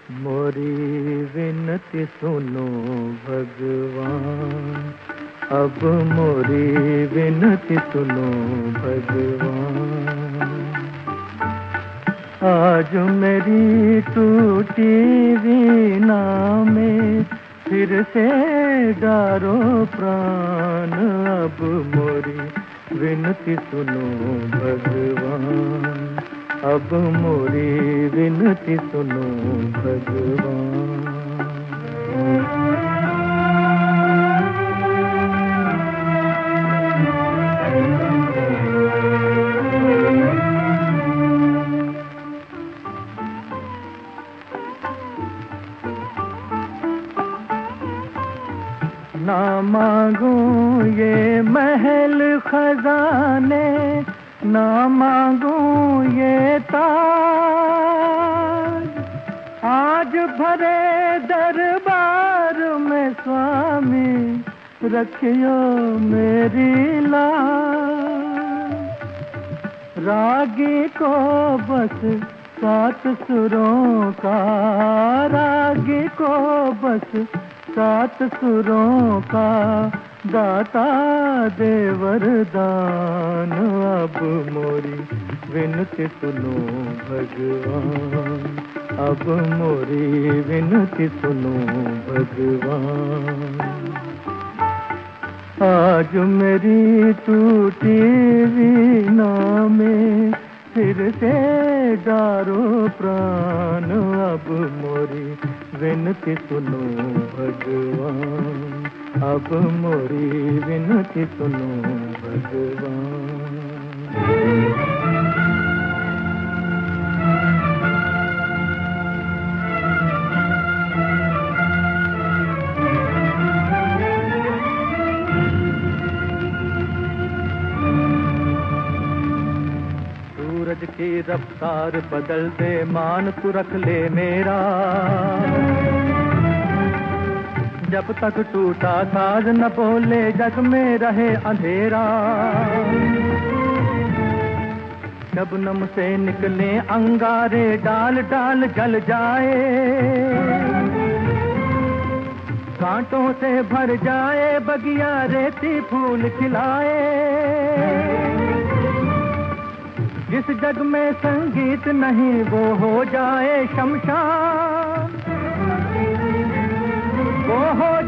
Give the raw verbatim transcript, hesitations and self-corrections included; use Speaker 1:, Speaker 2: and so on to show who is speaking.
Speaker 1: मोरी विनती सुनो भगवान, अब मोरी विनती सुनो भगवान। आज मेरी टूटी वीणा में फिर से डारो प्राण, अब मोरी विनती सुनो भगवान, अब मोरी विनती सुनो भगवान। ना मांगू ये महल खजाने, ना मांगू ये ताज, आज भरे दरबार में स्वामी रखियो मेरी लाज। रागी को बस सात सुरों का, रागी को बस सात सुरों का दाता दे वरदान, अब मोरी विनती सुनो भगवान, अब मोरी विनती सुनो भगवान। आज मेरी टूटी वीणा में फिर से डारो प्राण, अब मोरी विनती सुनो भगवान, अब मोरी विनती सुनो भगवान। सूरज की रफ्तार बदल दे, मान तू रख ले मेरा, जब तक टूटा साज न बोले जग में रहे अंधेरा। शबनम से निकले अंगारे, डाल डाल जल जाए, कांटों से भर जाए बगिया, रेती फूल खिलाए। जिस जग में संगीत नहीं वो हो जाए शमशान, वो हो